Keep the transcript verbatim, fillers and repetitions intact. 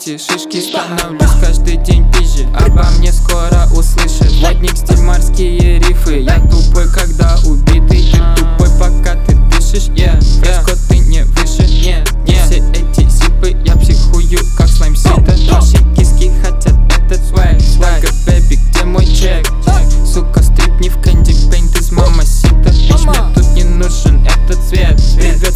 эти шишки. Становлюсь каждый день пизже, обо мне скоро услышат. Водник, стиль, морские рифы. Я тупой, когда убитый. Ты тупой, пока ты дышишь. Yeah, фреско, ты не выше. Нет, не все эти зипы, я психую, как слайм-сита. Ваши киски хотят этот свайг. Свайга, бэби, где мой чек? Сука, стрипни в кэнди пейнт из мамасита. Бич, мне тут не нужен этот цвет. Привет,